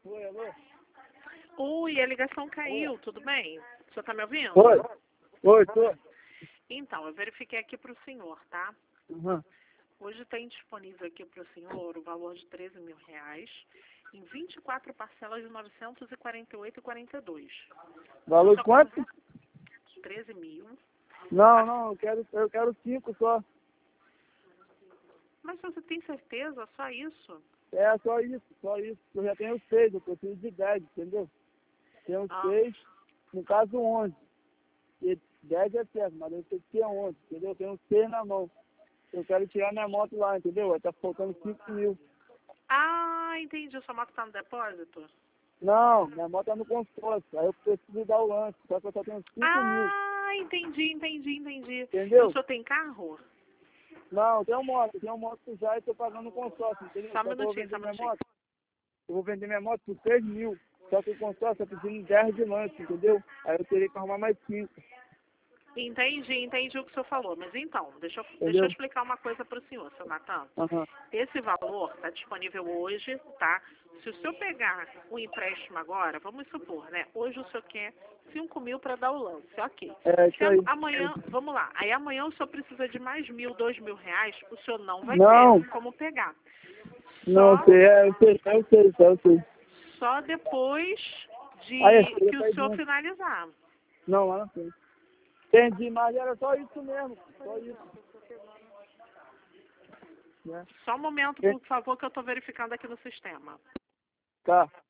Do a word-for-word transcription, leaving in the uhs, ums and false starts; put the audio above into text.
Oi, alô? Oi, a ligação caiu, tudo bem? O senhor tá me ouvindo? Oi. Oi, tô. Então, eu verifiquei aqui para o senhor, tá? Uhum. Hoje tem disponível aqui para o senhor o valor de treze mil reais em vinte e quatro parcelas de novecentos e quarenta e oito reais e quarenta e dois centavos. Valor de quanto? treze mil. Não, não, eu quero, eu quero cinco só. Mas você tem certeza? Só isso? É, só isso, só isso. Eu já tenho seis, eu preciso de dez, entendeu? Tenho Ah, seis, no caso onze. E dez é certo, mas eu sei que é onze, entendeu? Eu tenho seis na mão. Eu quero tirar minha moto lá, entendeu? Vai tá faltando cinco mil. ah entendi. Sua moto tá no depósito? Não, minha moto é no consórcio. Aí eu preciso dar o lance, só que eu só tenho cinco mil. Ah, entendi, entendi, entendi. E o Entendeu? senhor tem carro? Não, eu tenho moto, eu tenho moto já e tô pagando no consórcio, entendeu? Só um Só que eu vou minutinho, só vender um minha minutinho. moto. Eu vou vender minha moto por três mil. Só que o consórcio tá pedindo dez de lance, entendeu? Aí eu teria que arrumar mais cinco, Entendi, entendi o que o senhor falou. Mas então, deixa eu, deixa eu entendeu? explicar uma coisa para o senhor, seu Natan. Aham. Esse valor está disponível hoje, tá? Se o senhor pegar o empréstimo agora, vamos supor, né? Hoje o senhor quer cinco mil para dar o lance, ok. É isso Se aí. amanhã, vamos lá, aí amanhã o senhor precisa de mais mil, dois mil reais, o senhor não vai Não, ter como pegar. não Só, sei, é, eu sei, eu sei, eu sei. só depois Aí, de eu que o saí senhor junto. finalizar. Não, lá não tem. Entendi, mas era só isso mesmo, só isso. Né? Só um momento, por favor, que eu estou verificando aqui no sistema. Tá.